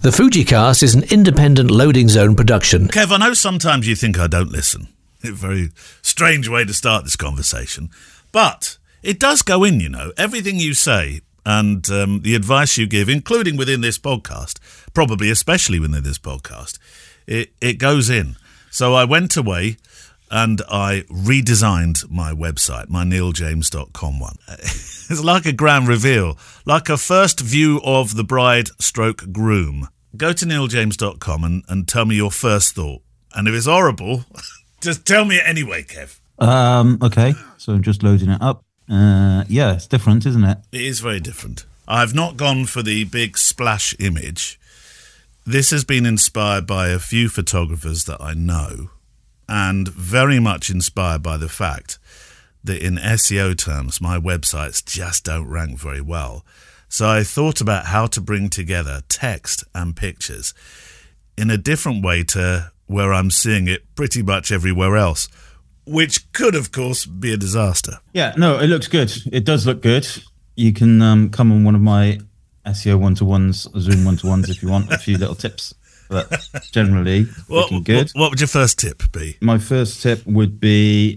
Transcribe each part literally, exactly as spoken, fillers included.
The FujiCast is an independent Loading Zone production. Kev, I know sometimes you think I don't listen. It's a very strange way to start this conversation. But it does go in, you know. Everything you say and um, the advice you give, including within this podcast, probably especially within this podcast, it, it goes in. So I went away and I redesigned my website, my neil james dot com one. It's like a grand reveal, like a first view of the bride stroke groom. Go to neil james dot com and, and tell me your first thought. And if it's horrible, just tell me it anyway, Kev. Um, okay, so I'm just loading it up. Uh, yeah, it's different, isn't it? It is very different. I've not gone for the big splash image. This has been inspired by a few photographers that I know, and very much inspired by the fact that in S E O terms, my websites just don't rank very well. So I thought about how to bring together text and pictures in a different way to where I'm seeing it pretty much everywhere else, which could, of course, be a disaster. Yeah, no, it looks good. It does look good. You can um, come on one of my S E O one-to-ones, Zoom one-to-ones if you want a few little tips. But generally, what, looking good. What, what would your first tip be? My first tip would be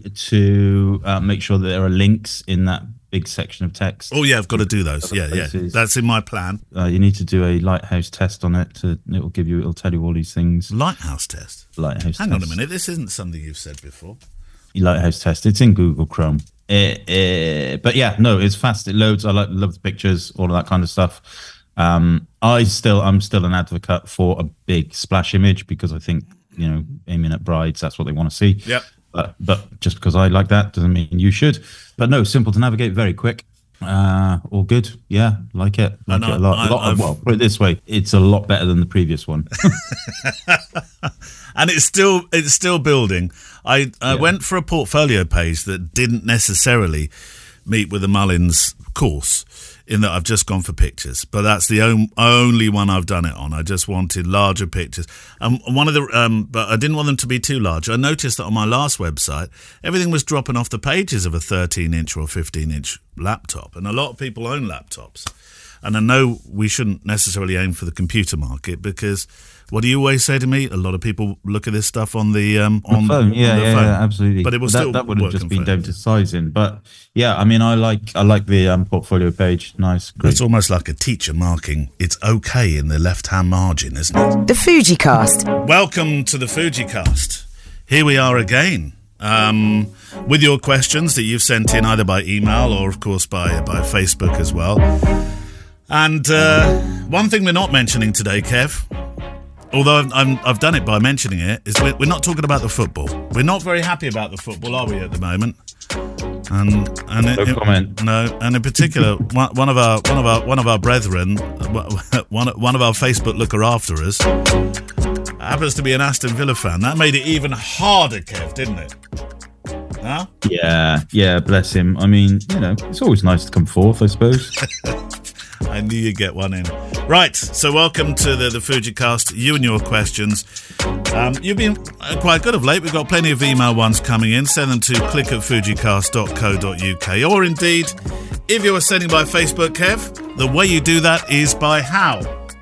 to uh, make sure that there are links in that big section of text. Oh, yeah, I've got to do those. Yeah, yeah. That's in my plan. Uh, you need to do a Lighthouse test on it. To, it will give you, it'll tell you all these things. Lighthouse test? Lighthouse Hang test. on a minute. This isn't something you've said before. Lighthouse test. It's in Google Chrome. Uh, uh, but yeah, no, it's fast. It loads. I like, love the pictures, all of that kind of stuff. Um, I still, I'm still an advocate for a big splash image because I think, you know, aiming at brides, that's what they want to see. Yep. But, but just because I like that doesn't mean you should. But no, simple to navigate, very quick. Uh, all good. Yeah, like it. Like it a lot. I, a lot of, well, put it this way, it's a lot better than the previous one. And it's still it's still building. I, I yeah. went for a portfolio page that didn't necessarily meet with the Mullins course, in that I've just gone for pictures, but that's the on, only one I've done it on. I just wanted larger pictures, and um, one of the um, but I didn't want them to be too large. I noticed that on my last website, everything was dropping off the pages of a thirteen inch or fifteen inch laptop, and a lot of people own laptops. And I know we shouldn't necessarily aim for the computer market because what do you always say to me? A lot of people look at this stuff on the um, on the phone. Yeah, on the yeah, phone. yeah, absolutely. But it was that, still that would have just been phone. down to sizing. But yeah, I mean, I like I like the um, portfolio page. Nice, great. It's almost like a teacher marking. It's okay in the left-hand margin, isn't it? The FujiCast. Welcome to the FujiCast. Here we are again. Um, with your questions that you've sent in either by email or, of course, by by Facebook as well. And uh, one thing we're not mentioning today, Kev, although I'm, I'm, I've done it by mentioning it, is we're, we're not talking about the football. We're not very happy about the football, are we, at the moment? And and no in, comment. No, and in particular, one, one of our one of our one of our brethren, one one of our Facebook looker after us, happens to be an Aston Villa fan. That made it even harder, Kev, didn't it? Huh? Yeah, yeah. Bless him. I mean, you know, it's always nice to come forth, I suppose. I knew you'd get one in. Right, so welcome to the, the FujiCast, you and your questions. Um, you've been quite good of late. We've got plenty of email ones coming in. Send them to click at fujicast dot co dot uk. Or indeed, if you are sending by Facebook, Kev, the way you do that is by how?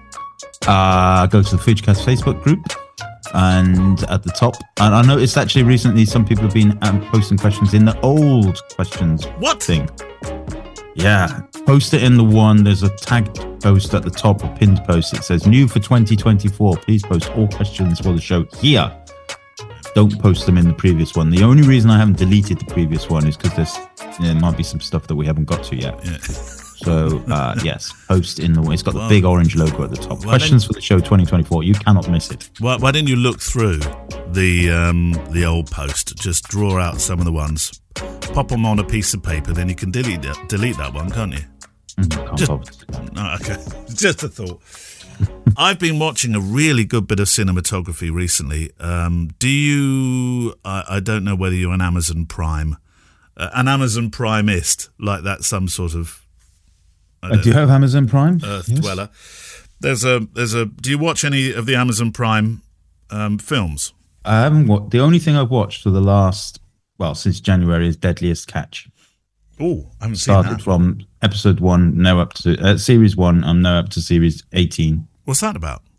Uh, go to the FujiCast Facebook group. And at the top, and I noticed actually recently some people have been um, posting questions in the old questions what? thing. Yeah, post it in the one. There's a tagged post at the top, a pinned post. It says, new for twenty twenty-four. Please post all questions for the show here. Don't post them in the previous one. The only reason I haven't deleted the previous one is because there's there might be some stuff that we haven't got to yet. Yeah. So, uh, yes, post in the one. It's got the well, big orange logo at the top. Questions for the show twenty twenty-four. You cannot miss it. Why, why didn't you look through the um, the old post? Just draw out some of the ones. Pop them on a piece of paper, then you can delete that, delete that one, can't you? Mm, can't just, no, okay. Just a thought. I've been watching a really good bit of cinematography recently. Um, do you... I, I don't know whether you're an Amazon Prime, uh, an Amazon Primist, like that's some sort of... Uh, do you have Amazon Prime? Earth yes. dweller. There's a... There's a. Do you watch any of the Amazon Prime um, films? I haven't watched... The only thing I've watched for the last... Well, since January is Deadliest Catch. Oh, I haven't Started seen that. from episode one, now up to uh, series one. I'm now up to series eighteen. What's that about?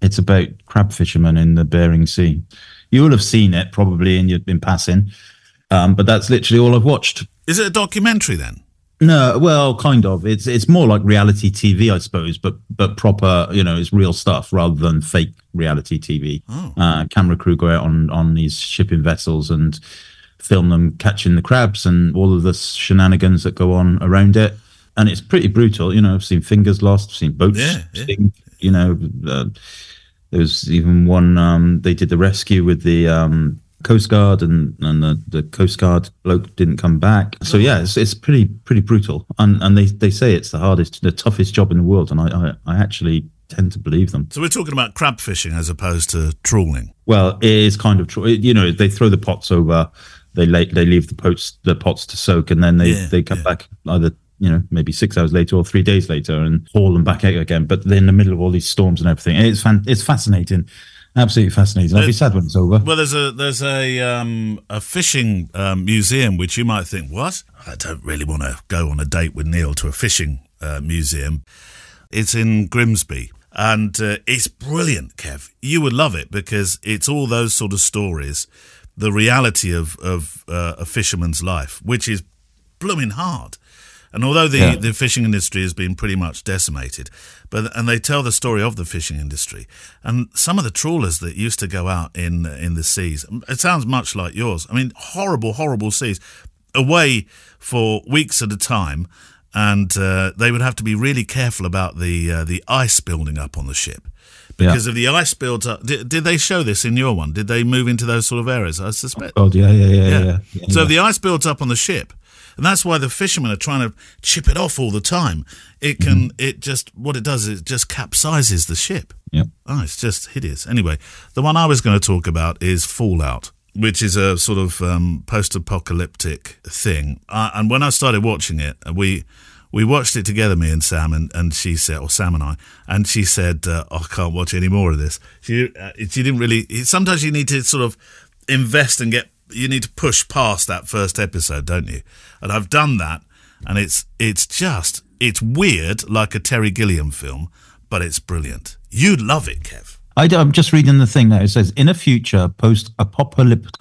It's about crab fishermen in the Bering Sea. You will have seen it probably in your in passing, um, but that's literally all I've watched. Is it a documentary then? No, well, kind of. It's it's more like reality T V, I suppose, but but proper. You know, it's real stuff rather than fake reality T V. Oh. Uh, camera crew go out on on these shipping vessels and film them catching the crabs and all of the shenanigans that go on around it. And it's pretty brutal. You know, I've seen fingers lost, I've seen boats yeah, yeah. sink, you know. Uh, there was even one, um, they did the rescue with the um, Coast Guard and, and the, the Coast Guard bloke didn't come back. So, yeah, it's, it's pretty pretty brutal. And and they, they say it's the hardest, the toughest job in the world. And I, I, I actually tend to believe them. So we're talking about crab fishing as opposed to trawling. Well, it is kind of, tra- you know, they throw the pots over, they lay, they leave the pots, the pots to soak, and then they, yeah, they come yeah. back either, you know, maybe six hours later or three days later and haul them back out again. But they're in the middle of all these storms and everything. It's fan- it's fascinating, absolutely fascinating. I'll be sad when it's over. Well, there's a there's a um, a fishing um, museum which you might think, what? I don't really want to go on a date with Neil to a fishing uh, museum. It's in Grimsby. And uh, it's brilliant, Kev. You would love it because it's all those sort of stories, the reality of, of uh, a fisherman's life, which is blooming hard. And although the, yeah. the fishing industry has been pretty much decimated, but and they tell the story of the fishing industry. And some of the trawlers that used to go out in in the seas, it sounds much like yours. I mean, horrible, horrible seas, away for weeks at a time. And uh, they would have to be really careful about the uh, the ice building up on the ship. Because yeah. if the ice builds up, did, did they show this in your one? Did they move into those sort of areas? I suspect. Oh, yeah, yeah, yeah, yeah. yeah. yeah so yeah. if the ice builds up on the ship, and that's why the fishermen are trying to chip it off all the time. It can, mm-hmm. it just, what it does is it just capsizes the ship. Yeah. Oh, it's just hideous. Anyway, the one I was going to talk about is Fallout, which is a sort of um, post-apocalyptic thing. Uh, and when I started watching it, we we watched it together, me and Sam, and, and she said, or Sam and I, and she said, uh, oh, I can't watch any more of this. She, uh, she didn't really, sometimes you need to sort of invest and get, you need to push past that first episode, don't you? And I've done that, and it's it's just, it's weird, like a Terry Gilliam film, but it's brilliant. You'd love it, Kev. I, I'm just reading the thing now. It says, in a future post-apocalyptic...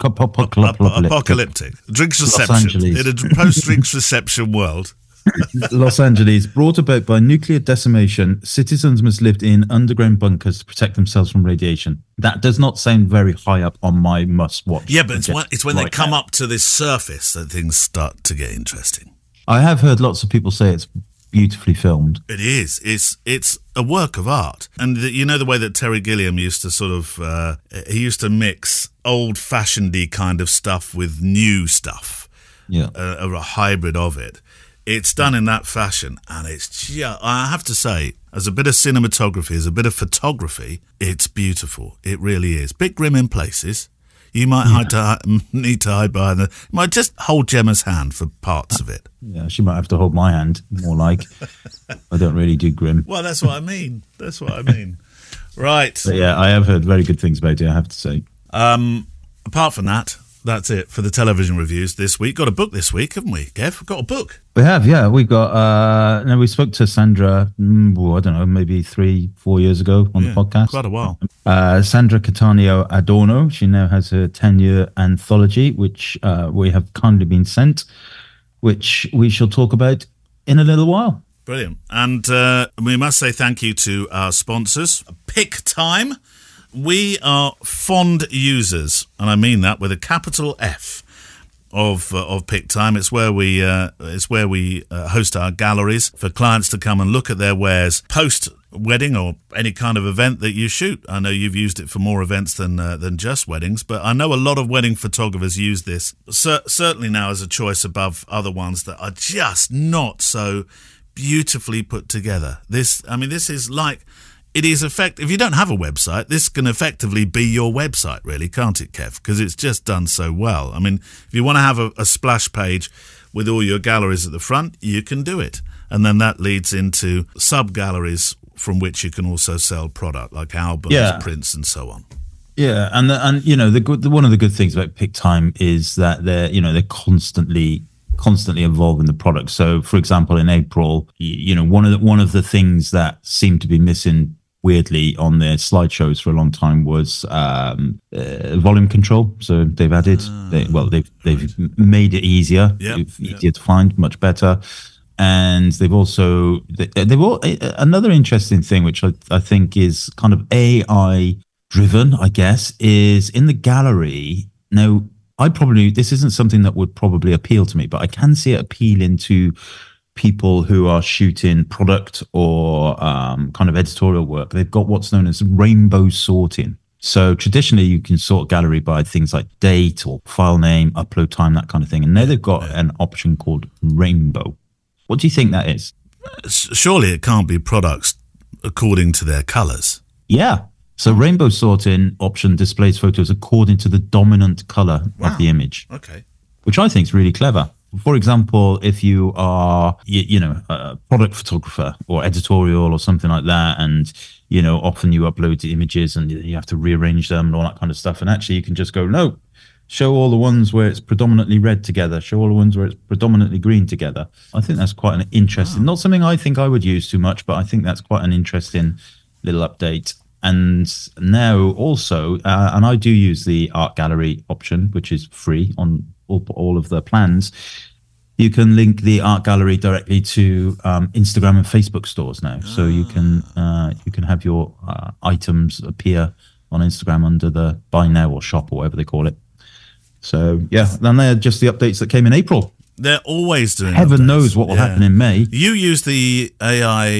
Apocalyptic. Drinks reception. In a post-drinks reception world. Los Angeles, brought about by nuclear decimation, citizens must live in underground bunkers to protect themselves from radiation. That does not sound very high up on my must-watch. Yeah, but it's when, it's when right they come now. up to this surface that things start to get interesting. I have heard lots of people say it's beautifully filmed. It is. It's it's a work of art. And the, you know the way that Terry Gilliam used to sort of, uh, he used to mix old-fashioned-y kind of stuff with new stuff. Yeah. A, a hybrid of it. It's done in that fashion, and it's just, I have to say, as a bit of cinematography, as a bit of photography, it's beautiful. It really is. Bit grim in places. You might yeah. hide to, need to hide behind the... You might just hold Gemma's hand for parts of it. Yeah, she might have to hold my hand, more like. I don't really do grim. Well, that's what I mean. That's what I mean. Right. But yeah, I have heard very good things about it, I have to say. Um, apart from that, that's it for the television reviews this week. Got a book this week, haven't we, Kev? We've got a book. We have, yeah. We got, uh, no, we spoke to Sandra, mm, well, I don't know, maybe three, four years ago on yeah, the podcast. Quite a while. Uh, Sandra Cattaneo Adorno. She now has her ten-year anthology, which uh, we have kindly been sent, which we shall talk about in a little while. Brilliant. And uh, we must say thank you to our sponsors, Pick Time. We are fond users, and I mean that with a capital F, of uh, of Pick Time. It's where we uh, it's where we uh, host our galleries for clients to come and look at their wares post wedding or any kind of event that you shoot. I know you've used it for more events than uh, than just weddings, but I know a lot of wedding photographers use this cer- certainly now as a choice above other ones that are just not so beautifully put together. This, I mean, this is like. It is effect. If you don't have a website, this can effectively be your website, really, can't it, Kev? Because it's just done so well. I mean, if you want to have a, a splash page with all your galleries at the front, you can do it. And then that leads into sub-galleries from which you can also sell product, like albums, yeah. prints, and so on. Yeah, and the, and you know, the good the, one of the good things about Pick Time is that they're you know they're constantly. constantly evolving the product. So, for example, in April, you know, one of the, one of the things that seemed to be missing weirdly on their slideshows for a long time was um, uh, volume control. So they've added, uh, they, well, they've they've right. made it easier, yep, easier yep. to find, much better. And they've also they, they've all another interesting thing, which I, I think is kind of A I driven, I guess, is in the gallery. Now, I probably this isn't something that would probably appeal to me, but I can see it appealing to people who are shooting product or um, kind of editorial work. They've got what's known as rainbow sorting. So traditionally, you can sort gallery by things like date or file name, upload time, that kind of thing. And now they've got an option called rainbow. What do you think that is? Surely it can't be products according to their colours. Yeah. So rainbow sorting option displays photos according to the dominant colour wow. of the image. Okay. Which I think is really clever. For example, if you are, you, you know, a product photographer or editorial or something like that, and, you know, often you upload the images and you have to rearrange them and all that kind of stuff. And actually you can just go, no, show all the ones where it's predominantly red together. Show all the ones where it's predominantly green together. I think that's quite an interesting, wow. not something I think I would use too much, but I think that's quite an interesting little update. And now also, uh, and I do use the art gallery option, which is free on all, all of the plans. You can link the art gallery directly to um, Instagram and Facebook stores now. Ah. So you can uh, you can have your uh, items appear on Instagram under the buy now or shop or whatever they call it. So, yeah, then they're just the updates that came in April. They're always doing Heaven updates. knows what will yeah. happen in May. You use the A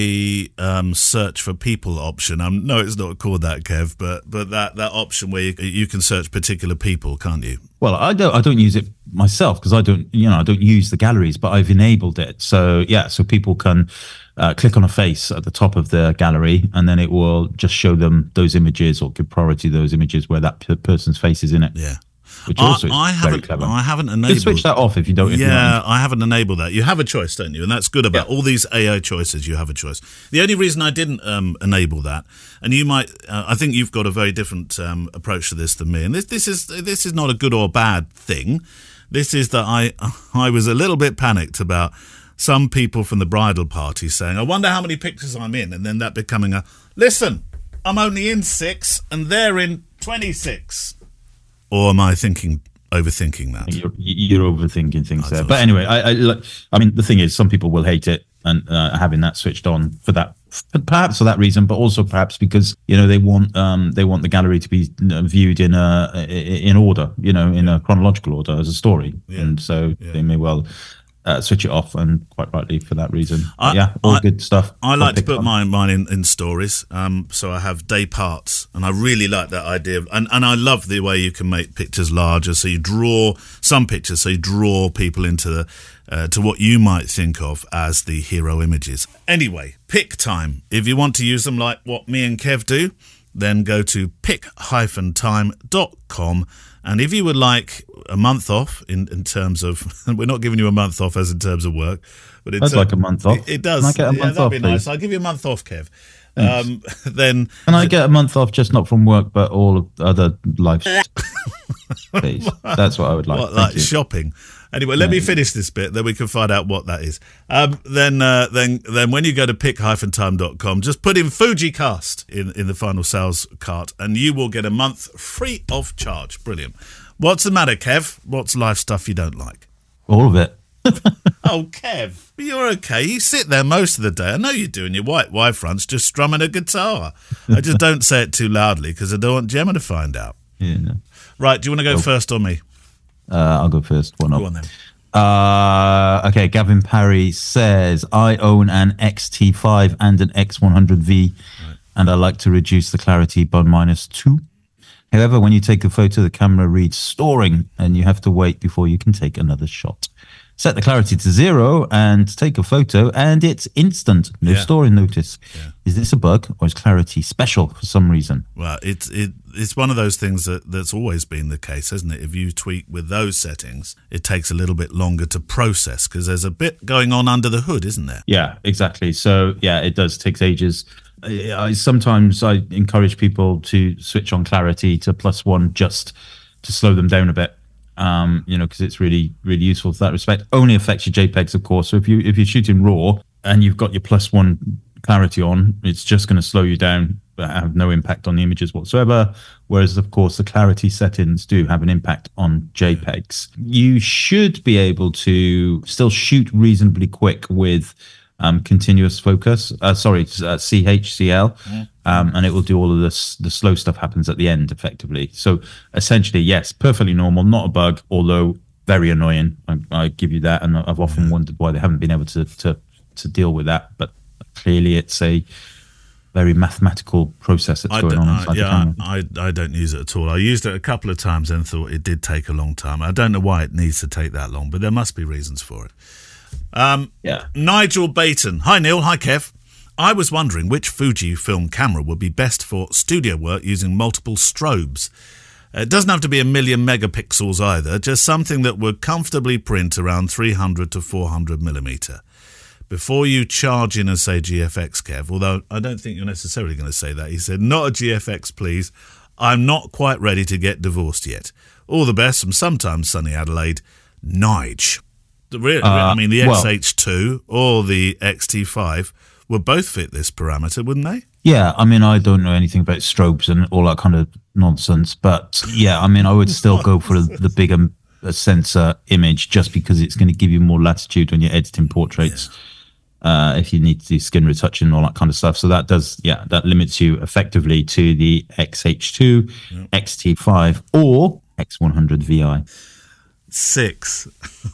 I um, search for people option. Um, no, it's not called that, Kev, but but that, that option where you, you can search particular people, can't you? Well, I don't I don't use it myself because I don't you know I don't use the galleries, but I've enabled it. So yeah, so people can uh, click on a face at the top of the gallery, and then it will just show them those images or give priority to those images where that p- person's face is in it. Yeah. Which also I, I is haven't, very clever. I haven't enabled. You can switch that off if you don't. If yeah, you I haven't enabled that. You have a choice, don't you? And that's good about yeah. all these A I choices. You have a choice. The only reason I didn't um, enable that, and you might, uh, I think you've got a very different um, approach to this than me. And this, this is this is not a good or bad thing. This is that I I was a little bit panicked about some people from the bridal party saying, "I wonder how many pictures I'm in," and then that becoming a, "Listen, I'm only in six, and they're in twenty-six." Or am I thinking? Overthinking that you're, you're overthinking things I there, but anyway, I, I, I mean, the thing is, some people will hate it and uh, having that switched on for that, perhaps for that reason, but also perhaps because you know they want um they want the gallery to be viewed in a in order, you know, in yeah. a chronological order as a story, yeah. and so yeah. they may well uh, switch it off, and quite rightly for that reason. I, yeah, all I, good stuff. I like to put mine mine in, in stories. Um, so I have day parts, and I really like that idea. Of, and and I love the way you can make pictures larger. So you draw some pictures, so you draw people into the uh, to what you might think of as the hero images. Anyway, pick time. If you want to use them like what me and Kev do, then go to pick dash time dot com. And if you would like a month off in, in terms of, we're not giving you a month off as in terms of work, but it's I'd like a month off. It, it does. Can I get a yeah, month that'd off, be nice. please? I'll give you a month off, Kev. Um, then can I get a month off, just not from work, but all of other life? Please, that's what I would like. What, like shopping? Anyway, let yeah. me finish this bit, then we can find out what that is. Um, then, uh, then, then, when you go to pick dash time dot com, just put in FujiCast in in the final sales cart, and you will get a month free of charge. Brilliant. What's the matter, Kev? What's life stuff you don't like? All of it. Oh, Kev, you're okay. You sit there most of the day. I know you're doing your white wife fronts, just strumming a guitar. I just don't say it too loudly because I don't want Gemma to find out. Yeah. No. Right, do you want to go oh. first or me? Uh, I'll go first. Why not? Go on then. Uh, okay, Gavin Parry says, I own an X T five and an X one hundred V, right. and I like to reduce the clarity by minus two. However, when you take a photo, the camera reads storing, and you have to wait before you can take another shot. Set the clarity to zero and take a photo, and it's instant. No yeah. storing notice. Yeah. Is this a bug, or is clarity special for some reason? Well, it's it, it's one of those things that, that's always been the case, hasn't it? If you tweak with those settings, it takes a little bit longer to process because there's a bit going on under the hood, isn't there? Yeah, exactly. So, yeah, it does. It takes ages. I, sometimes I encourage people to switch on clarity to plus one just to slow them down a bit. Um, you know, because it's really, really useful for that respect. Only affects your JPEGs, of course. So if you if you're shooting RAW and you've got your plus one clarity on, it's just going to slow you down have no impact on the images whatsoever. Whereas, of course, the clarity settings do have an impact on JPEGs. You should be able to still shoot reasonably quick with um, continuous focus. Uh, sorry, uh, C H C L, yeah. um, and it will do all of this. The slow stuff happens at the end, effectively. So essentially, yes, perfectly normal, not a bug, although very annoying. I, I give you that, and I've often wondered why they haven't been able to to to deal with that. But clearly, it's a very mathematical process that's I going on inside I, yeah, the camera. I, I don't use it at all. I used it a couple of times and thought it did take a long time. I don't know why it needs to take that long, but there must be reasons for it. Um, yeah. Nigel Bayton. Hi, Neil. Hi, Kev. I was wondering which Fujifilm camera would be best for studio work using multiple strobes. It doesn't have to be a million megapixels either, just something that would comfortably print around three hundred to four hundred millimeter. Before you charge in and say G F X, Kev, although I don't think you're necessarily going to say that, he said, not a G F X, please. I'm not quite ready to get divorced yet. All the best from sometimes sunny Adelaide, Nige. The re- uh, I mean, the X H two well, or the X T five would both fit this parameter, wouldn't they? Yeah, I mean, I don't know anything about strobes and all that kind of nonsense, but yeah, I mean, I would still go for the bigger sensor image just because it's going to give you more latitude when you're editing portraits. Yeah. Uh, if you need to do skin retouching and all that kind of stuff. So that does, yeah, that limits you effectively to the X H two, yep. X T five, or X one hundred V I. Six.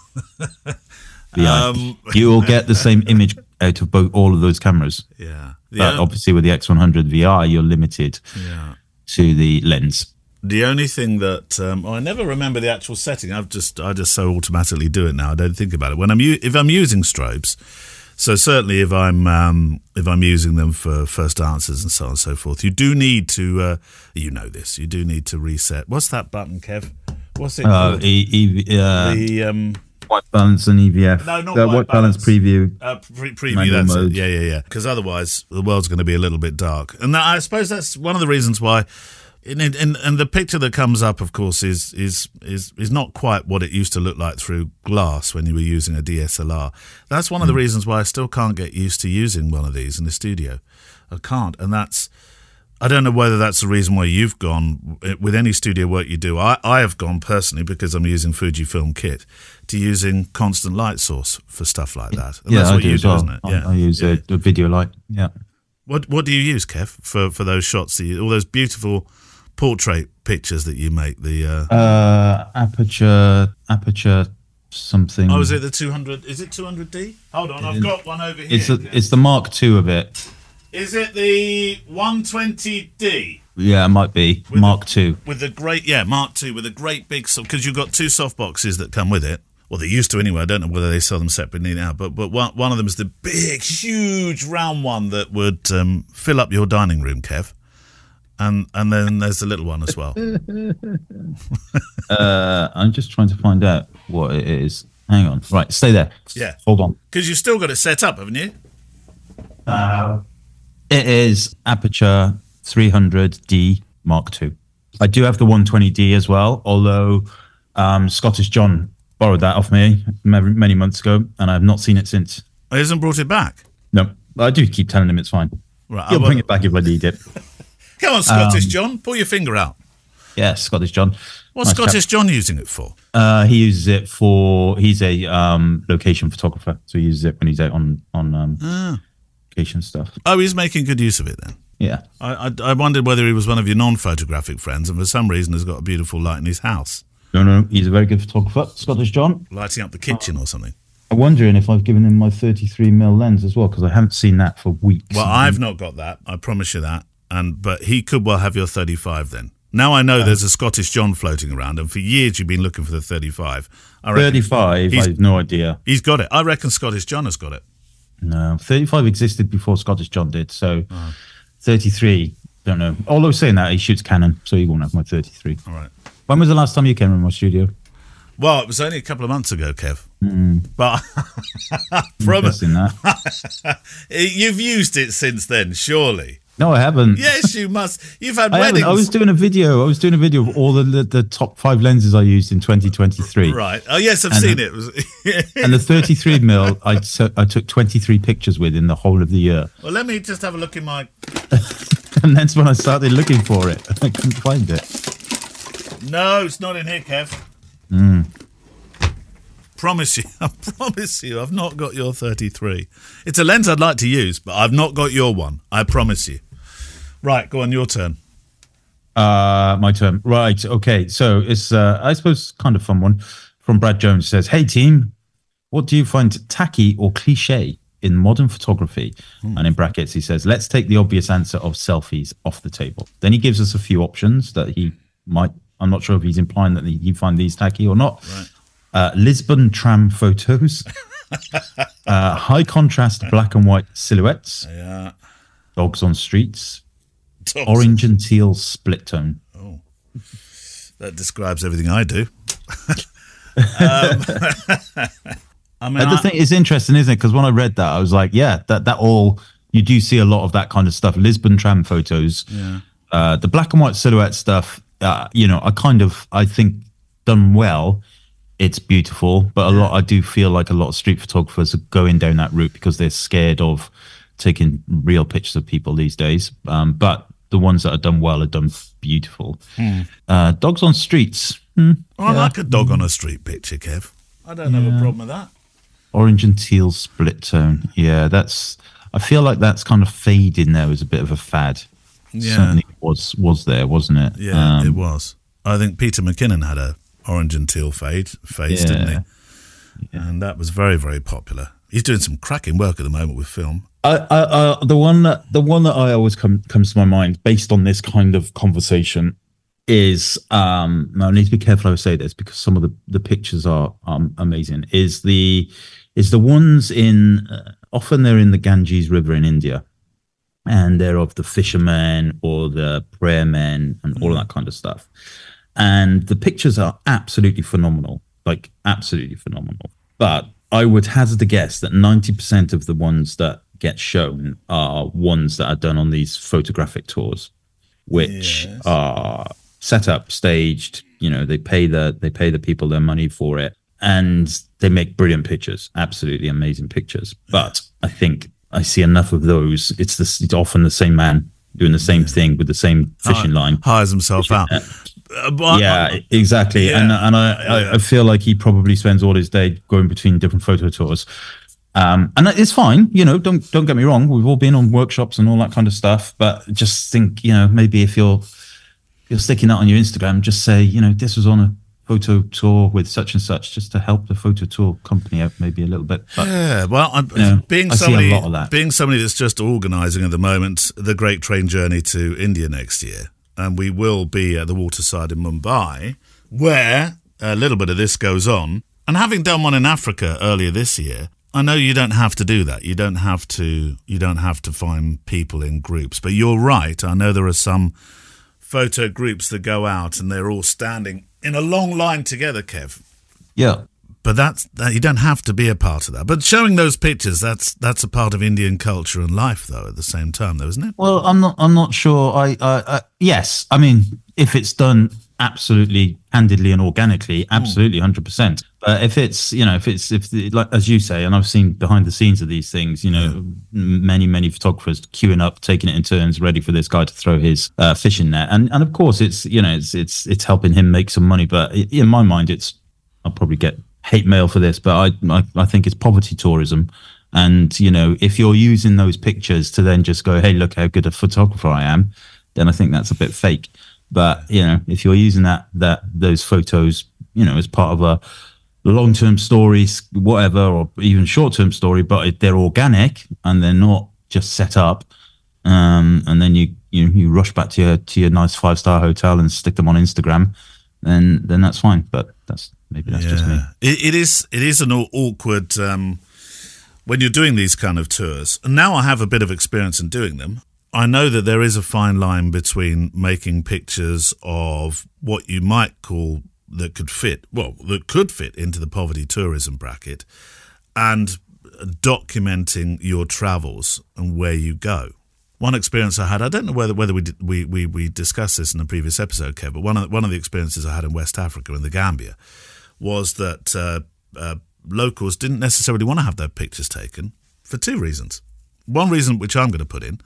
V I. Um, you will get the same image out of both all of those cameras. Yeah. But yeah. obviously with the X one hundred V I, you're limited yeah. to the lens. The only thing that um, oh, I never remember the actual setting. I've just I just so automatically do it now. I don't think about it when I'm u- if I'm using strobes. So certainly, if I'm um, if I'm using them for first answers and so on and so forth, you do need to, uh, you know this, you do need to reset. What's that button, Kev? What's it uh, called? E- e- uh, the um, white balance and E V F. No, not the white, white balance. balance preview. Uh, pre- preview. That's mode. it. Yeah, yeah, yeah. Because otherwise, the world's going to be a little bit dark. And that, I suppose that's one of the reasons why. In, in, and the picture that comes up, of course, is is is is not quite what it used to look like through glass when you were using a D S L R. That's one of the reasons why I still can't get used to using one of these in the studio. I can't, and that's I don't know whether that's the reason why you've gone with any studio work you do. I, I have gone personally because I'm using Fujifilm kit to using constant light source for stuff like that. And yeah, that's I what do you as do, well. isn't it? Yeah, I, I use yeah. a, a video light. Yeah. What what do you use, Kev, for for those shots? That you, all those beautiful portrait pictures that you make, the uh, uh aperture aperture something. Oh, is it the two hundred? Is it two hundred D? Hold on, I've it, got one over here. It's a, it's the Mark two of it. Is it the one twenty D? Yeah, it might be with Mark the, two with the great yeah Mark two with a great big, because you've got two soft boxes that come with it. Well, they used to anyway. I don't know whether they sell them separately now, but but one one of them is the big, huge, round one that would um, fill up your dining room, Kev. And and then there's the little one as well. uh, I'm just trying to find out what it is. Hang on. Right, stay there. Yeah. Hold on. Because you've still got it set up, haven't you? Uh, it is Aperture three hundred D Mark two. I do have the one twenty D as well, although um, Scottish John borrowed that off me many months ago, and I have not seen it since. He hasn't brought it back? No. I do keep telling him it's fine. Right. He'll bring it back if I need it. Come on, Scottish um, John, pull your finger out. Yeah, Scottish John. What's nice Scottish chap. John using it for? Uh, he uses it for, he's a um, location photographer, so he uses it when he's out on, on um, ah. location stuff. Oh, he's making good use of it then? Yeah. I, I, I wondered whether he was one of your non-photographic friends and for some reason has got a beautiful light in his house. No, no, he's a very good photographer, Scottish John. Lighting up the kitchen or something. I'm wondering if I've given him my thirty-three millimeter lens as well, because I haven't seen that for weeks. Well, I've not got that, I promise you that. And but he could well have your thirty-five then. Now I know yeah. there's a Scottish John floating around, and for years you've been looking for the thirty-five. I thirty-five, I have no idea. He's got it. I reckon Scottish John has got it. No, thirty-five existed before Scottish John did, so oh. thirty-three, don't know. Although saying that, he shoots Canon, so he won't have my thirty-three. All right. When was the last time you came in my studio? Well, it was only a couple of months ago, Kev. Mm. But from that. You've used it since then, surely. No, I haven't. Yes, you must. You've had I weddings. Haven't. I was doing a video. I was doing a video of all the, the, the top five lenses I used in twenty twenty-three. Right. Oh, yes, I've and seen the, it. And the thirty-three mil, I, t- I took twenty-three pictures with in the whole of the year. Well, let me just have a look in my... and that's when I started looking for it. I couldn't find it. No, it's not in here, Kev. Mm. Promise you, I promise you, I've not got your thirty-three. It's a lens I'd like to use, but I've not got your one. I promise you. Right, go on, your turn. Uh, my turn. Right, okay. So it's, uh, I suppose, kind of fun one from Brad Jones. Says, "Hey team, what do you find tacky or cliche in modern photography?" Hmm. And in brackets, he says, "Let's take the obvious answer of selfies off the table." Then he gives us a few options that he might. I'm not sure if he's implying that you find these tacky or not. Right. Uh, Lisbon tram photos, uh, high contrast black and white silhouettes, yeah. dogs on streets, Dogs. orange and teal split tone. Oh, that describes everything I do. um, I mean, And the I, thing is interesting, isn't it? Because when I read that, I was like, yeah, that that all you do see a lot of that kind of stuff. Lisbon tram photos, yeah. uh, the black and white silhouette stuff. Uh, you know, I kind of I think done well. It's beautiful, but a lot. I do feel like a lot of street photographers are going down that route because they're scared of taking real pictures of people these days. Um, but the ones that are done well are done beautiful. Hmm. Uh, dogs on streets. Hmm, I yeah. like a dog on a street picture, Kev. I don't have a problem with that. Orange and teal split tone. Yeah, that's. I feel like that's kind of fading now as a bit of a fad. Yeah. Certainly was was there, wasn't it? Yeah, Um, it was. I think Peter McKinnon had a orange and teal fade, phase, Yeah. didn't he? Yeah. And that was very, very popular. He's doing some cracking work at the moment with film. I, I, I, the one that the one that I always come comes to my mind based on this kind of conversation is um I need to be careful how I say this because some of the, the pictures are um, amazing. Is the is the ones in uh, often they're in the Ganges River in India, and they're of the fishermen or the prayer men and all of that kind of stuff. And the pictures are absolutely phenomenal, like absolutely phenomenal. But I would hazard a guess that ninety percent of the ones that get shown are ones that are done on these photographic tours, which Yes. are set up, staged. You know, they pay the they pay the people their money for it, and they make brilliant pictures, absolutely amazing pictures. But I think I see enough of those. It's this. It's often the same man doing the same thing with the same fishing line. Hires himself out. Uh, but Yeah, I- exactly. Yeah. And and I, Yeah. I, I feel like he probably spends all his day going between different photo tours. Um, and it's fine, you know, don't don't get me wrong. We've all been on workshops and all that kind of stuff. But just think, you know, maybe if you're if you're sticking that on your Instagram, just say, you know, this was on a photo tour with such and such, just to help the photo tour company out maybe a little bit. But Yeah, well, I'm, know, being I see a somebody lot of that. being somebody that's just organising at the moment the Great Train Journey to India next year, and we will be at the waterside in Mumbai, where a little bit of this goes on. And having done one in Africa earlier this year, I know you don't have to do that. You don't have to. You don't have to find people in groups. But you're right. I know there are some photo groups that go out and they're all standing in a long line together, Kev. yeah, But that's that. You don't have to be a part of that. But showing those pictures, that's that's a part of Indian culture and life, though. At the same time, though, isn't it? well, I'm not. I'm not sure. I, I, I yes. I mean, if it's done absolutely candidly and organically, absolutely, hundred percent. But if it's, you know, if it's if the, like as you say, and I've seen behind the scenes of these things, you know, m- many many photographers queuing up, taking it in turns, ready for this guy to throw his uh, fishing net, and and of course it's you know it's it's it's helping him make some money. But i- in my mind, it's I'll probably get hate mail for this, but I, I I think it's poverty tourism. And you know, if you're using those pictures to then just go, hey, look how good a photographer I am, then I think that's a bit fake. But you know, if you're using that that those photos, you know, as part of a long-term story, whatever, or even short-term story, but if they're organic and they're not just set up, um, and then you you you rush back to your to your nice five-star hotel and stick them on Instagram, then then that's fine. But that's maybe that's just me. It, it is. It is an aw- awkward um, when you're doing these kind of tours. And now I have a bit of experience in doing them. I know that there is a fine line between making pictures of what you might call that could fit, well, that could fit into the poverty tourism bracket, and documenting your travels and where you go. One experience I had, I don't know whether whether we did, we, we we discussed this in a previous episode, Kev, but one of one of the experiences I had in West Africa in the Gambia was that uh, uh, locals didn't necessarily want to have their pictures taken for two reasons. One reason, which I'm going to put in,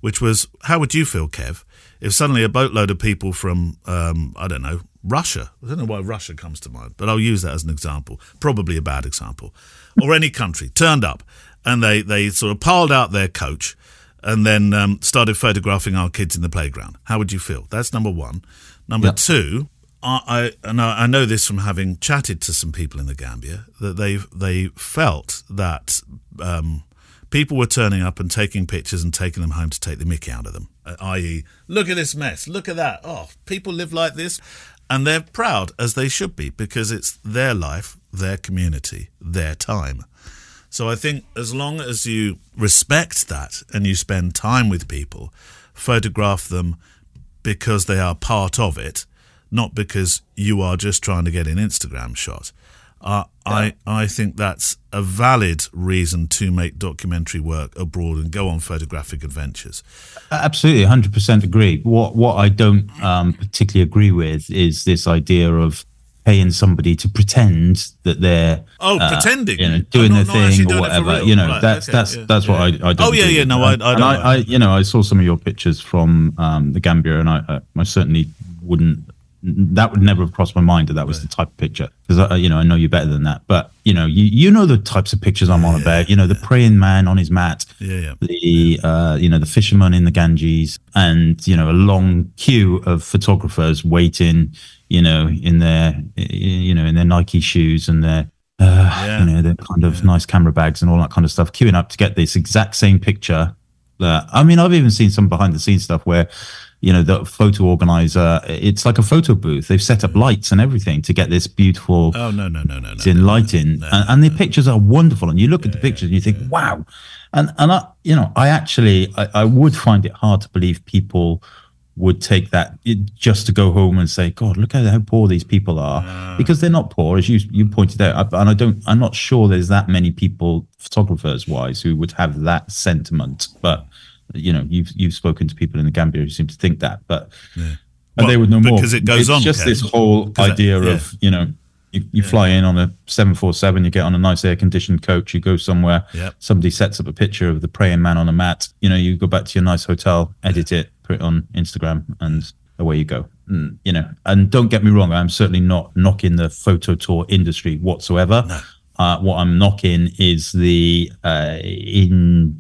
which was, how would you feel, Kev, if suddenly a boatload of people from, um, I don't know, Russia, I don't know why Russia comes to mind, but I'll use that as an example, probably a bad example, or any country, turned up and they, they sort of piled out their coach and then um, started photographing our kids in the playground. How would you feel? That's number one. Number yep. two, I, I, and I know this from having chatted to some people in the Gambia, that they they felt that um, people were turning up and taking pictures and taking them home to take the mickey out of them, that is, look at this mess, look at that, oh, people live like this, and they're proud, as they should be, because it's their life, their community, their time. So I think as long as you respect that and you spend time with people, photograph them because they are part of it, not because you are just trying to get an Instagram shot. Uh, yeah. I I think that's a valid reason to make documentary work abroad and go on photographic adventures. Absolutely, one hundred percent agree. What what I don't um, particularly agree with is this idea of paying somebody to pretend that they're oh uh, pretending, you know, doing oh, no, their no, thing or whatever. You know, right, that's okay, that's yeah, that's what yeah. I, I don't. Oh yeah, yeah. No, and, I I don't. I, I you know I saw some of your pictures from um, the Gambia, and I I certainly wouldn't. That would never have crossed my mind that that was right. the type of picture, because I, you know, I know you better than that. But you know, you you know the types of pictures I'm on yeah, about. You know, the praying man on his mat, yeah, yeah. the uh, you know, the fisherman in the Ganges, and you know, a long queue of photographers waiting. You know, in their you know in their Nike shoes and their uh, yeah. you know their kind of yeah. nice camera bags and all that kind of stuff, queuing up to get this exact same picture. That I mean, I've even seen some behind the scenes stuff where, you know, the photo organizer, it's like a photo booth. They've set up lights and everything to get this beautiful oh no no no no no in lighting, no, no, and, and no, the pictures are wonderful. And you look yeah, at the pictures yeah, and you think, yeah. wow. And and I, you know, I actually I, I would find it hard to believe people would take that just to go home and say, God, look at how poor these people are, uh, because they're not poor, as you you pointed out. And I don't, I'm not sure there's that many people, photographers wise, who would have that sentiment. But you know, you've you've spoken to people in the Gambia who seem to think that, but yeah. and well, they would know more because it goes it's on. Just Kev. this whole idea that, yeah. of you know, you, you yeah. fly in on a seven forty-seven, you get on a nice air conditioned coach, you go somewhere, yep. somebody sets up a picture of the praying man on a mat, you know, you go back to your nice hotel, edit yeah. it, put it on Instagram, and away you go. And, you know, and don't get me wrong, I'm certainly not knocking the photo tour industry whatsoever. No. Uh, what I'm knocking is the uh, in.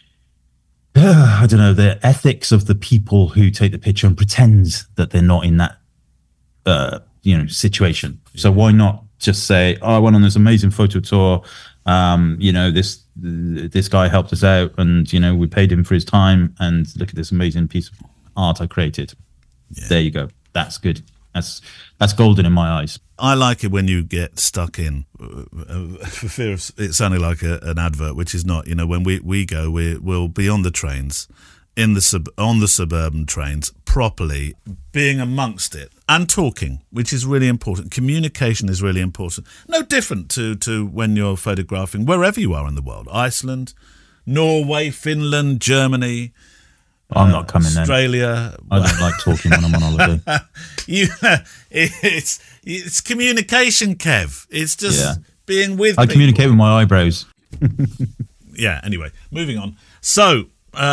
Uh, I don't know, the ethics of the people who take the picture and pretend that they're not in that, uh, you know, situation. Yeah. So why not just say, "Oh, I went on this amazing photo tour. Um, you know, this this guy helped us out, and you know, we paid him for his time. And look at this amazing piece of art I created." Yeah. There you go. That's good. That's that's golden in my eyes. I like it when you get stuck in, uh, for fear of it sounding like a, an advert, which is not. You know, when we, we go, we, we'll be on the trains, in the sub, on the suburban trains, properly, being amongst it and talking, which is really important. Communication is really important. No different to, to when you're photographing wherever you are in the world. Iceland, Norway, Finland, Germany. I'm not coming then. Australia. I don't like talking when I'm on holiday. you, it's it's communication, Kev. It's just yeah. being with I people. communicate with my eyebrows. Yeah, anyway, moving on. So,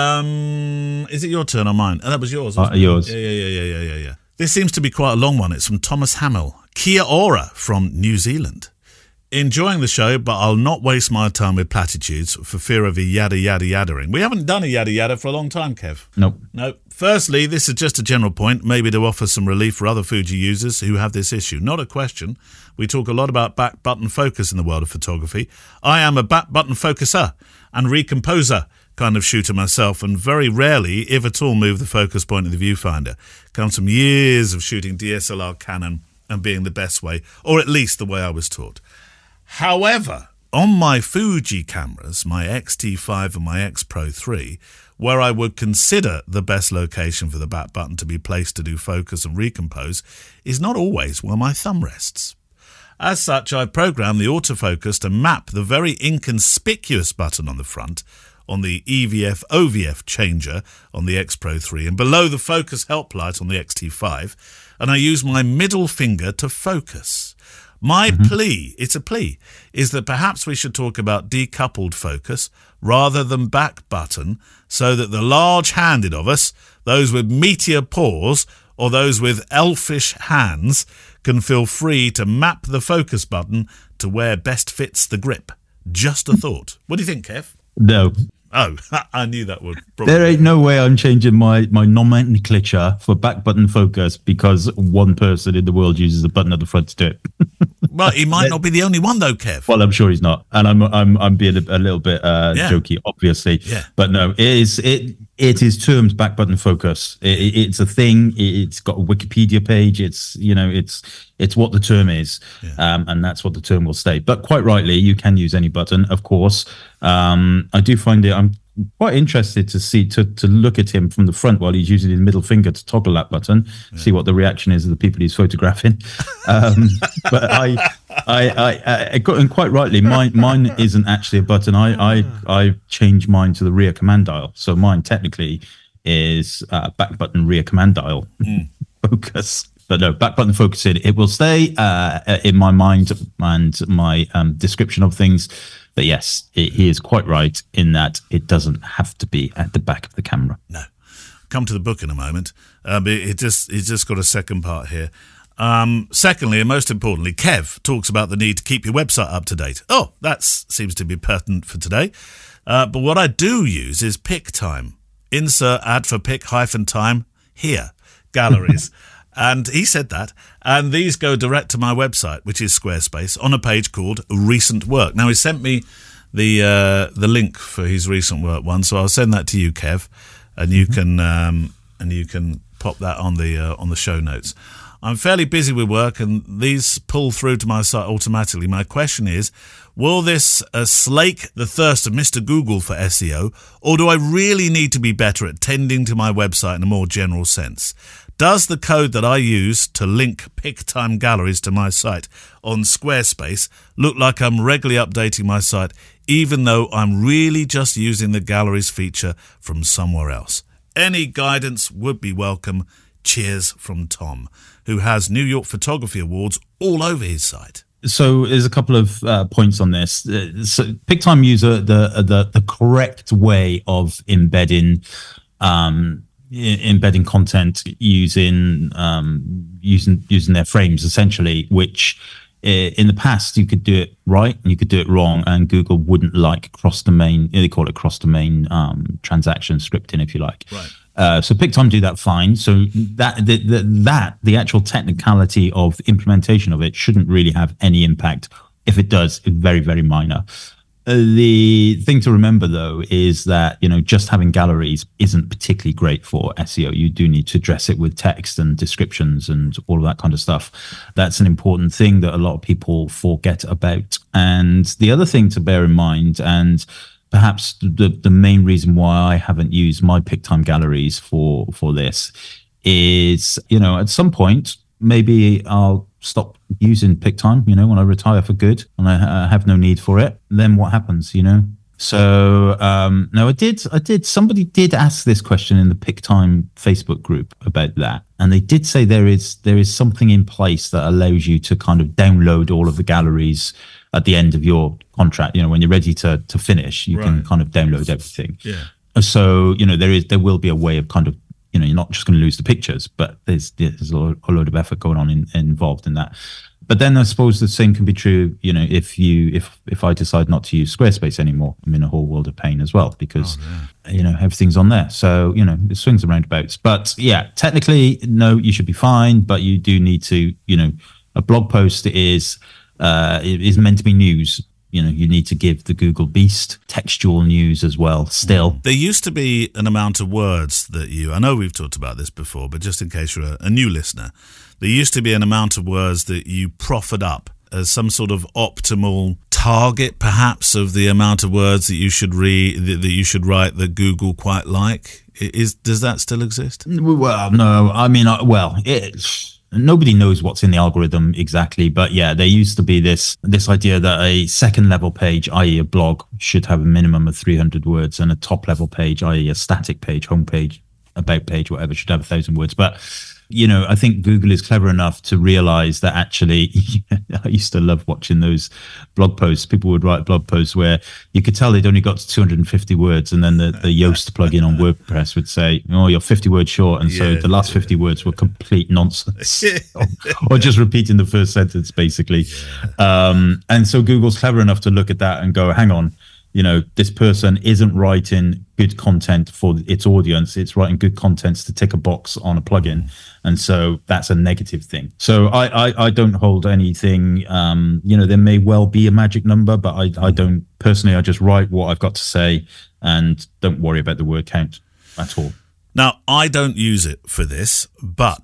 um, is it your turn or mine? Oh, that was yours. Uh, yours. Yeah, yeah, yeah, yeah, yeah, yeah. This seems to be quite a long one. It's from Thomas Hamill. Kia ora from New Zealand. Enjoying the show, but I'll not waste my time with platitudes for fear of a yada yada yadaing. We haven't done a yada yada for a long time, Kev. Nope. Nope. Firstly, this is just a general point, maybe to offer some relief for other Fuji users who have this issue. Not a question. We talk a lot about back button focus in the world of photography. I am a back button focuser and recomposer kind of shooter myself, and very rarely, if at all, move the focus point of the viewfinder. Comes from years of shooting D S L R Canon and being the best way, or at least the way I was taught. However, on my Fuji cameras, my X T five and my X Pro three, where I would consider the best location for the back button to be placed to do focus and recompose, is not always where my thumb rests. As such, I programmed the autofocus to map the very inconspicuous button on the front on the E V F O V F changer on the X Pro three and below the focus help light on the X T five, and I use my middle finger to focus. My mm-hmm. plea, it's a plea, is that perhaps we should talk about decoupled focus rather than back button, so that the large-handed of us, those with meteor paws or those with elfish hands, can feel free to map the focus button to where best fits the grip. Just a thought. What do you think, Kev? No. Oh, I knew that would probably... There ain't no way I'm changing my, my nomenclature for back button focus because one person in the world uses a button at the front to do it. Well, he might not be the only one, though, Kev. Well, I'm sure he's not, and I'm I'm I'm being a, a little bit uh, yeah. jokey, obviously. Yeah. But no, it is it it is termed back button focus. It, it, it's a thing. It, it's got a Wikipedia page. It's you know it's it's what the term is, yeah. um, and that's what the term will stay. But quite rightly, you can use any button, of course. Um, I do find it. I'm quite interested to see to to look at him from the front while he's using his middle finger to toggle that button, yeah. see what the reaction is of the people he's photographing. Um, but I, I, I, I got and quite rightly, mine mine isn't actually a button. I I I changed mine to the rear command dial, so mine technically is uh, back button rear command dial mm. focus. But no, back button focus, it, it will stay uh, in my mind and my um, description of things. But yes, it, he is quite right in that it doesn't have to be at the back of the camera. No. Come to the book in a moment. Um, it, it just it's just got a second part here. Um, secondly, and most importantly, Kev talks about the need to keep your website up to date. Oh, that seems to be pertinent for today. Uh, but what I do use is pick time. Insert ad for pick hyphen time here. Galleries. And he said that, and these go direct to my website, which is Squarespace, on a page called Recent Work. Now, he sent me the uh, the link for his recent work one, so I'll send that to you, Kev, and you can um, and you can pop that on the uh, on the show notes. I'm fairly busy with work, and these pull through to my site automatically. My question is, will this uh, slake the thirst of Mister Google for S E O, or do I really need to be better at tending to my website in a more general sense? Does the code that I use to link PickTime galleries to my site on Squarespace look like I'm regularly updating my site, even though I'm really just using the galleries feature from somewhere else? Any guidance would be welcome. Cheers from Tom, who has New York Photography Awards all over his site. So there's a couple of uh, points on this. Uh, so PickTime user the the the correct way of embedding um, embedding content using um, using using their frames, essentially, which in the past you could do it right and you could do it wrong, and Google wouldn't like cross domain. They call it cross domain um, transaction scripting, if you like. Right. Uh, so PickTime do that fine. So that the, the, that the actual technicality of implementation of it shouldn't really have any impact. If it does, it's very very minor. Uh, the thing to remember, though, is that, you know, just having galleries isn't particularly great for S E O. You do need to address it with text and descriptions and all of that kind of stuff. That's an important thing that a lot of people forget about. And the other thing to bear in mind, and perhaps the, the main reason why I haven't used my PickTime galleries for, for this is, you know, at some point, maybe I'll stop using PickTime, you know, when I retire for good and I uh, have no need for it. Then what happens, you know? So, um, no, I did, I did, somebody did ask this question in the PickTime Facebook group about that. And they did say there is, there is something in place that allows you to kind of download all of the galleries at the end of your contract. You know, when you're ready to, to finish, you right. can kind of download everything. Yeah. So, you know, there is, there will be a way of kind of, you know, you're not just going to lose the pictures, but there's there's a load of effort going on in, involved in that. But then I suppose the same can be true, you know, if you if if I decide not to use Squarespace anymore, I'm in a whole world of pain as well, because oh, yeah. you know, everything's on there. So, you know, it swings and roundabouts. But yeah, technically, no, you should be fine. But you do need to, you know, a blog post is uh, is meant to be news. You know, you need to give the Google beast textual news as well still. There used to be an amount of words that you, I know we've talked about this before, but just in case you're a, a new listener, there used to be an amount of words that you proffered up as some sort of optimal target, perhaps, of the amount of words that you should read, that, that you should write that Google quite like. Is Does that still exist? Well, no, I mean, well, it's... Nobody knows what's in the algorithm exactly, but yeah, there used to be this this idea that a second level page, that is a blog, should have a minimum of three hundred words, and a top level page, that is a static page, homepage, about page, whatever, should have a thousand words. But you know, I think Google is clever enough to realize that actually, I used to love watching those blog posts. People would write blog posts where you could tell they'd only got to two hundred fifty words. And then the, the Yoast plugin on WordPress would say, oh, you're fifty words short. And so Yeah, the last fifty words were complete nonsense or, or just repeating the first sentence, basically. Yeah. Um, and so Google's clever enough to look at that and go, hang on, you know, this person isn't writing good content for its audience. It's writing good contents to tick a box on a plugin. And so that's a negative thing. So I, I, I don't hold anything, um, you know, there may well be a magic number, but I, I don't personally, I just write what I've got to say and don't worry about the word count at all. Now, I don't use it for this, but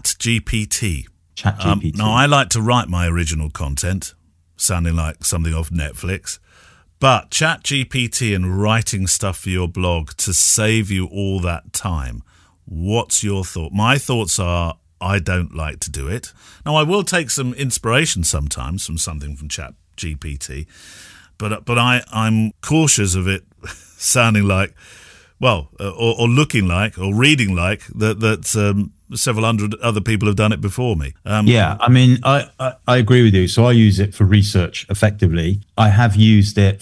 ChatGPT. ChatGPT. Um, now, I like to write my original content, sounding like something off Netflix. But ChatGPT and writing stuff for your blog to save you all that time, what's your thought? My thoughts are I don't like to do it. Now, I will take some inspiration sometimes from something from ChatGPT, but but I, I'm cautious of it sounding like, well, uh, or, or looking like, or reading like that, that um, several hundred other people have done it before me. Um, yeah, I mean, I, I, I agree with you. So I use it for research effectively. I have used it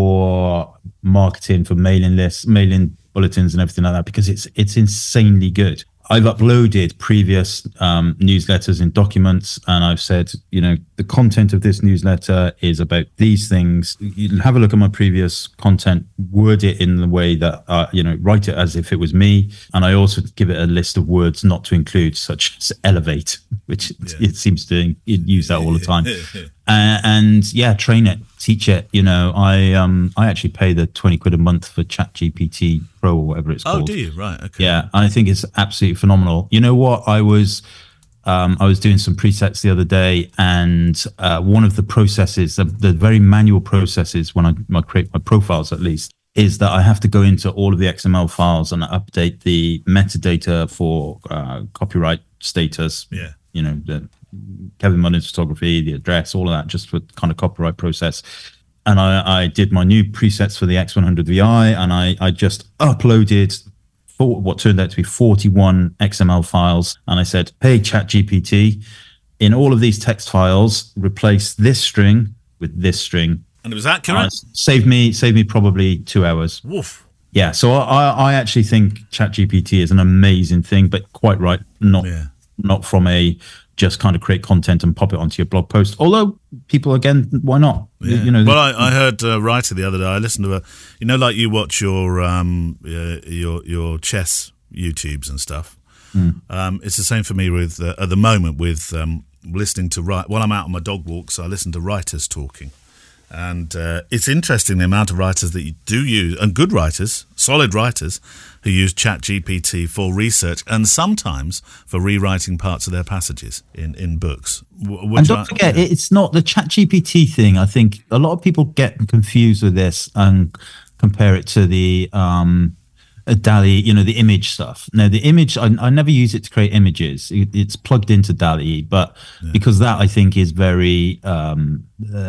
for marketing, for mailing lists, mailing bulletins and everything like that, because it's it's insanely good. I've uploaded previous um, newsletters in documents, and I've said, you know, the content of this newsletter is about these things. You can have a look at my previous content, word it in the way that, uh, you know, write it as if it was me. And I also give it a list of words not to include, such as elevate, which yeah. it seems to use that all the time. Uh, and yeah, train it, teach it. You know, I um I actually pay the twenty quid a month for ChatGPT Pro or whatever it's oh, called. Oh, do you? Right. Okay. Yeah, I think it's absolutely phenomenal. You know what? I was um I was doing some presets the other day, and uh, one of the processes, the, the very manual processes when I, I create my profiles, at least, is that I have to go into all of the X M L files and update the metadata for uh, copyright status. Yeah. You know, the Kevin Mullins photography, the address, all of that, just for kind of copyright process. And I, I did my new presets for the X one hundred V I, and I, I just uploaded for what turned out to be forty-one X M L files. And I said, hey, ChatGPT, in all of these text files, replace this string with this string. And it was accurate? Uh, saved me, saved me probably two hours. Woof. Yeah, so I, I actually think ChatGPT is an amazing thing, but quite right, not yeah. not from a just kind of create content and pop it onto your blog post. Although people, again, why not? Yeah. You know. Well, I, I heard uh, Writer the other day. I listened to a, you know, like you watch your um uh, your your chess YouTubes and stuff. Mm. Um, it's the same for me with uh, at the moment with um, listening to write while I'm out on my dog walks. I listen to writers talking. And uh, it's interesting the amount of writers that you do use, and good writers, solid writers, who use ChatGPT for research and sometimes for rewriting parts of their passages in, in books. W- and don't I, forget, yeah. it's not the ChatGPT thing. I think a lot of people get confused with this and compare it to the um, DALL-E, you know, the image stuff. Now, the image, I, I never use it to create images. It, it's plugged into DALL-E, but yeah. because that, I think, is very, um,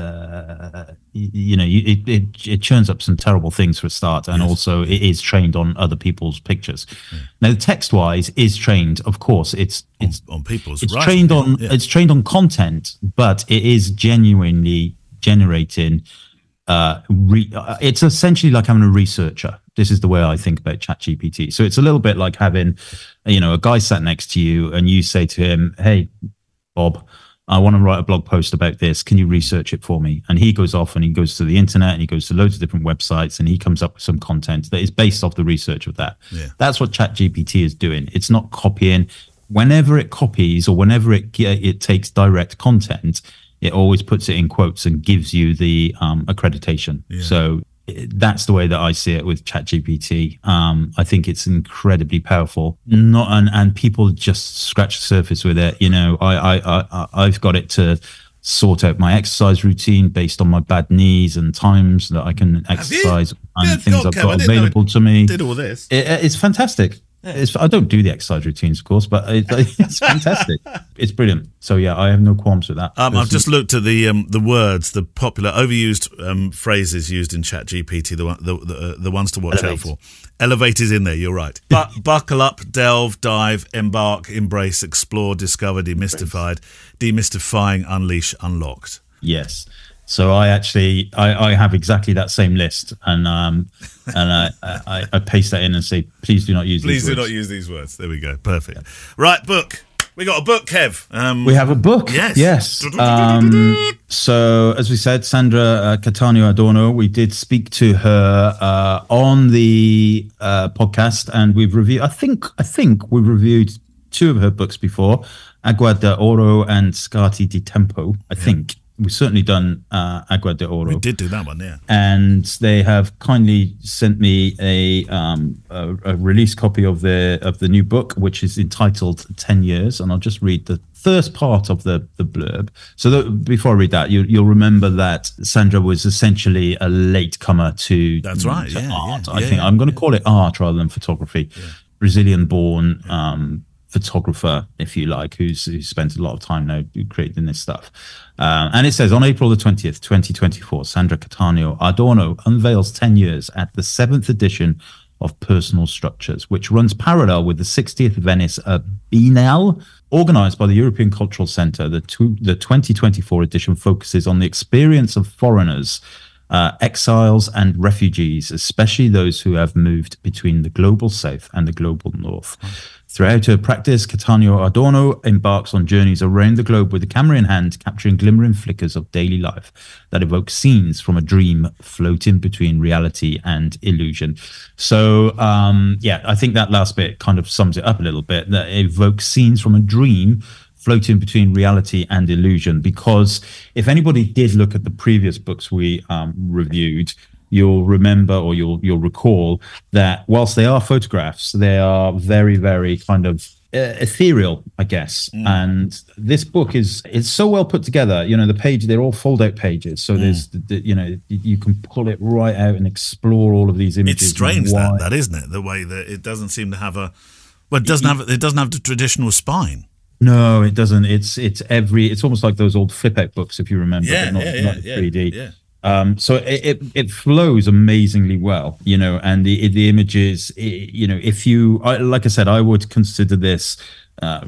uh, you, you know, it, it it churns up some terrible things for a start, and yes. also it is trained on other people's pictures. Yeah. Now, text-wise, is trained, of course. It's it's on, on people's. It's right. trained on yeah. it's trained on content, but it is genuinely generating. Uh, re, uh, it's essentially like having a researcher. This is the way I think about ChatGPT. So it's a little bit like having, you know, a guy sat next to you and you say to him, hey, Bob, I want to write a blog post about this. Can you research it for me? And he goes off and he goes to the internet and he goes to loads of different websites and he comes up with some content that is based off the research of that. Yeah. That's what ChatGPT is doing. It's not copying. Whenever it copies or whenever it it takes direct content, it always puts it in quotes and gives you the um, accreditation. Yeah. So that's the way that I see it with ChatGPT. Um, I think it's incredibly powerful. Not and, and people just scratch the surface with it. You know, I, I, I, I've got it to sort out my exercise routine based on my bad knees and times that I can exercise and yeah, things God, I've Kev, got available to me. Did all this? It, it's fantastic. Yeah. It's, I don't do the exercise routines, of course, but it, it's fantastic. It's brilliant. So yeah, I have no qualms with that. Um, I've just looked at the um, the words, the popular overused um, phrases used in ChatGPT, the one- the the, uh, the ones to watch Elevate. out for. Elevate is in there. You're right. But buckle up, delve, dive, embark, embrace, explore, discover, demystified, demystifying, unleash, unlocked. Yes. So I actually I, I have exactly that same list, and um and I, I I paste that in and say, please do not use Please these do words. not use these words. There we go. Perfect. Right, book. We got a book, Kev. Um, We have a book. Yes. Yes. Um, so, as we said, Sandra uh, Cattaneo Adorno, we did speak to her uh, on the uh, podcast, and we've reviewed, I think, I think we've reviewed two of her books before, Agua de Oro and Scati di Tempo, I think. We've certainly done uh, Agua de Oro. we did do that one, yeah. And they have kindly sent me a, um, a a release copy of the of the new book, which is entitled ten years, and I'll just read the first part of the the blurb. So that, before I read that, you, you'll remember that Sandra was essentially a latecomer to That's right, to yeah, art. yeah, I yeah, think yeah, I'm going to call it art rather than photography. Brazilian-born um, photographer, if you like, who's who spent a lot of time now creating this stuff. Um, and it says, on April the twentieth, twenty twenty-four, Sandra Cattaneo Adorno unveils ten years at the seventh edition of Personal Structures, which runs parallel with the sixtieth Venice uh, Biennale, organized by the European Cultural Centre. The, two, the twenty twenty-four edition focuses on the experience of foreigners, uh, exiles and refugees, especially those who have moved between the global south and the global north. Throughout her practice, Cattaneo Adorno embarks on journeys around the globe with the camera in hand, capturing glimmering flickers of daily life that evoke scenes from a dream floating between reality and illusion. So, um, yeah, I think that last bit kind of sums it up a little bit, that it evokes scenes from a dream floating between reality and illusion. Because if anybody did look at the previous books we um, reviewed, you'll remember or you'll you'll recall that whilst they are photographs, they are very, very kind of uh, ethereal, I guess. Mm. And this book is it's so well put together. You know, the page, they're all fold-out pages. So mm. there's, the, the, you know, you can pull it right out and explore all of these images. It's strange, that, that, isn't it? The way that it doesn't seem to have a... Well, it doesn't have it doesn't have the traditional spine. No, it doesn't. It's it's every... It's almost like those old flip-out books, if you remember. Yeah, not, yeah, not yeah, three D. yeah. Um, so it, it it flows amazingly well, you know, and the the images, it, you know, if you, I, like I said, I would consider this uh,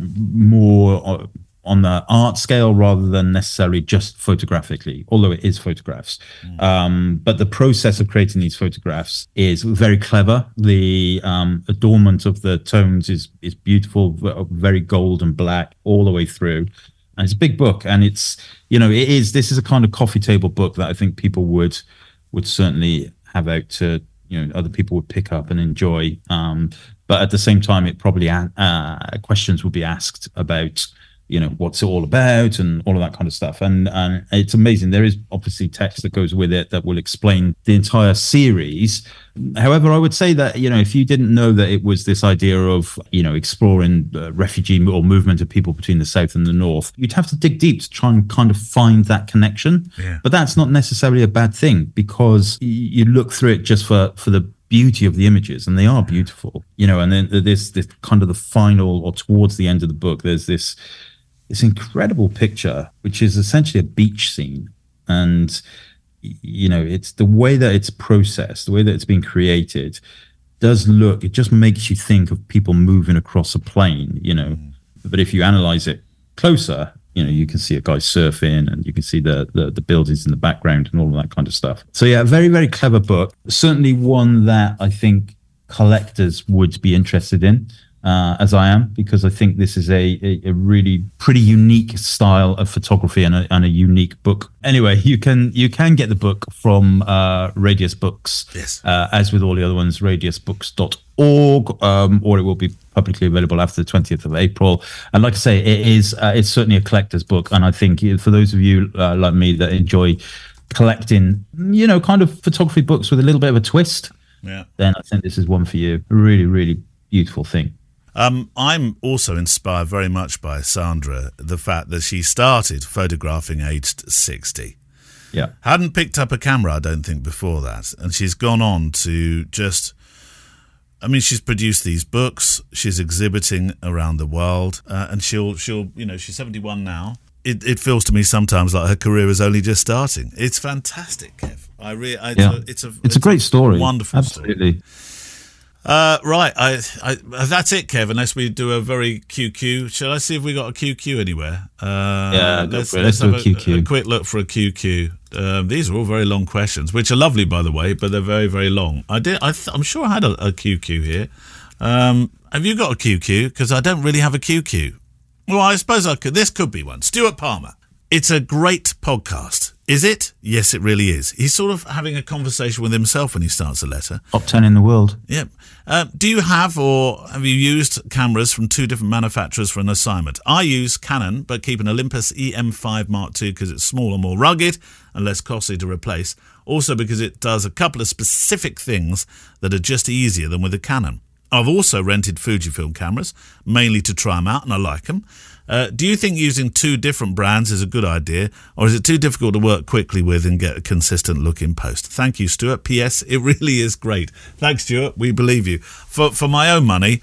more on the art scale rather than necessarily just photographically, although it is photographs. Mm. Um, but the process of creating these photographs is very clever. The um, adornment of the tones is is beautiful, very gold and black all the way through. And it's a big book, and it's, you know, it is, this is a kind of coffee table book that I think people would would certainly have out to, you know, other people would pick up and enjoy. Um, but at the same time, it probably, uh, questions would be asked about, you know, what's it all about and all of that kind of stuff. And, and it's amazing. There is obviously text that goes with it that will explain the entire series. However, I would say that, you know, if you didn't know that it was this idea of, you know, exploring uh, refugee or movement of people between the south and the north, you'd have to dig deep to try and kind of find that connection. Yeah. But that's not necessarily a bad thing, because y- you look through it just for, for the beauty of the images, and they are beautiful, you know, and then there's this kind of the final or towards the end of the book, there's this this incredible picture, which is essentially a beach scene. And, you know, it's the way that it's processed, the way that it's been created does look, it just makes you think of people moving across a plane, you know. Mm. But if you analyze it closer, you know, you can see a guy surfing, and you can see the, the the buildings in the background and all of that kind of stuff. So yeah, very, very clever book. Certainly one that I think collectors would be interested in. Uh, as I am, because I think this is a, a, a really pretty unique style of photography and a, and a unique book. Anyway, you can you can get the book from uh, Radius Books, yes. uh, as with all the other ones, radius books dot org, um, or it will be publicly available after the twentieth of April. And like I say, it is uh, it's certainly a collector's book, and I think for those of you uh, like me that enjoy collecting, you know, kind of photography books with a little bit of a twist, yeah, then I think this is one for you. A really, really beautiful thing. Um, I'm also inspired very much by Sandra, the fact that she started photographing aged sixty. Yeah. Hadn't picked up a camera, I don't think, before that. And she's gone on to just I mean, she's produced these books. She's exhibiting around the world, uh, and she'll, she'll, you know, she's seventy-one now. It, it feels to me sometimes like her career is only just starting. It's fantastic, Kev. I really, I, yeah. it's a, it's, it's a great story. Wonderful Absolutely. story. Uh, right, I, I, that's it, Kev. Unless we do a very Q Q. Shall I see if we got a Q Q anywhere? Uh, yeah, let's, let's, let's have do a Q Q. A, a quick look for a Q Q. Um, these are all very long questions, which are lovely, by the way, but they're very, very long. I did. I th- I'm sure I had a, a Q Q here. Um, have you got a Q Q? Because I don't really have a Q Q. Well, I suppose I could. This could be one. Stuart Palmer. It's a great podcast. Is it? Yes, it really is. He's sort of having a conversation with himself when he starts a letter. Top ten in the world. Yep. Uh, do you have or have you used cameras from two different manufacturers for an assignment? I use Canon, but keep an Olympus E M five Mark two because it's smaller, more rugged, and less costly to replace. Also because it does a couple of specific things that are just easier than with a Canon. I've also rented Fujifilm cameras, mainly to try them out, and I like them. Uh, do you think using two different brands is a good idea, or is it too difficult to work quickly with and get a consistent look in post? Thank you, Stuart. P S. It really is great. Thanks, Stuart. We believe you. For for my own money,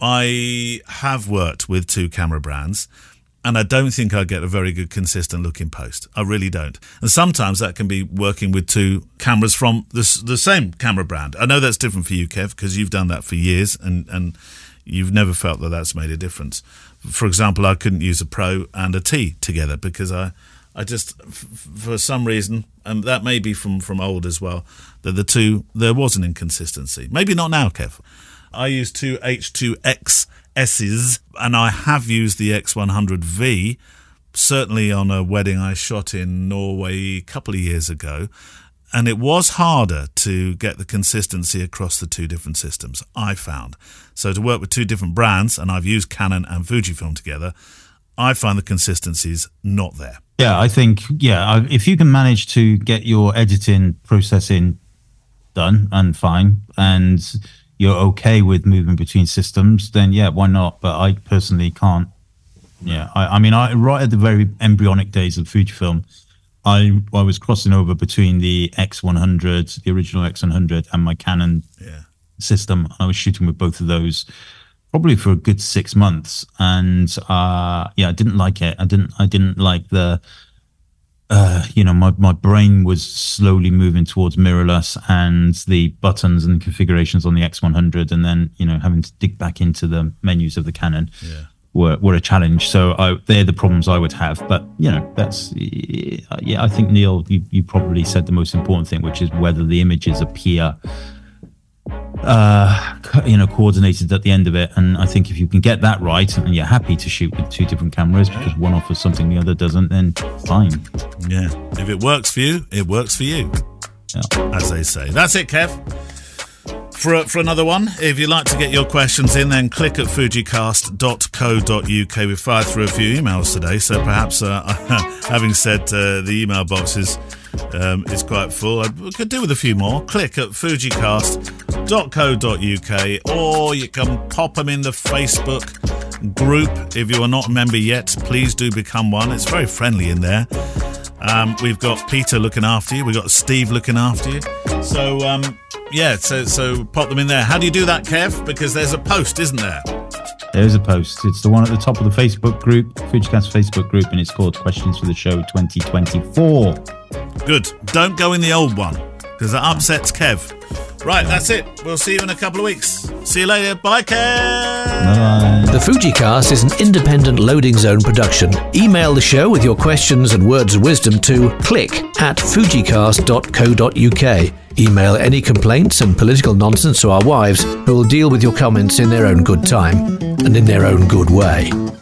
I have worked with two camera brands, and I don't think I get a very good consistent look in post. I really don't. And sometimes that can be working with two cameras from the, the same camera brand. I know that's different for you, Kev, because you've done that for years, and, and you've never felt that that's made a difference. For example, I couldn't use a Pro and a T together because I, I just, f- for some reason, and that may be from, from old as well, that the two, there was an inconsistency. Maybe not now, Kev. I use two H two X S's, and I have used the X one hundred V, certainly on a wedding I shot in Norway a couple of years ago, and it was harder to get the consistency across the two different systems, I found. So to work with two different brands, and I've used Canon and Fujifilm together, I find the consistency's not there. Yeah, I think, yeah, if you can manage to get your editing processing done and fine, and you're okay with moving between systems, then yeah, why not? But I personally can't. Yeah, I, I mean, I right at the very embryonic days of Fujifilm, I I was crossing over between the X one hundred, the original X one hundred, and my Canon yeah. system. I was shooting with both of those probably for a good six months, and uh, yeah, I didn't like it. I didn't. I didn't like the. Uh, you know, my, my brain was slowly moving towards mirrorless, and the buttons and configurations on the X one hundred, and then, you know, having to dig back into the menus of the Canon yeah. were, were a challenge. So I, they're the problems I would have. But, you know, that's, yeah, I think, Neil, you, you probably said the most important thing, which is whether the images appear uh you know coordinated at the end of it. And I think if you can get that right and you're happy to shoot with two different cameras because one offers something the other doesn't, then fine. Yeah, if it works for you, it works for you, yeah. as they say. That's it, Kev. For, for another one, if you'd like to get your questions in, then click at fujicast dot co dot uk. We've fired through a few emails today, so perhaps uh, having said uh, the email box is, um, is quite full, I could do with a few more. Click at fujicast dot co dot uk, or you can pop them in the Facebook group. If you are not a member yet, please do become one. It's very friendly in there. Um, we've got Peter looking after you. We've got Steve looking after you. So, um, yeah, so so pop them in there. How do you do that, Kev? Because there's a post, isn't there? There's a post. It's the one at the top of the Facebook group, Fujicast Facebook group, and it's called Questions for the Show twenty twenty-four. Good. Don't go in the old one, because that upsets Kev. Right, that's it. We'll see you in a couple of weeks. See you later. Bye, Kev. Bye. The Fujicast is an independent Loading Zone production. Email the show with your questions and words of wisdom to click at fujicast dot co dot uk. Email any complaints and political nonsense to our wives, who will deal with your comments in their own good time and in their own good way.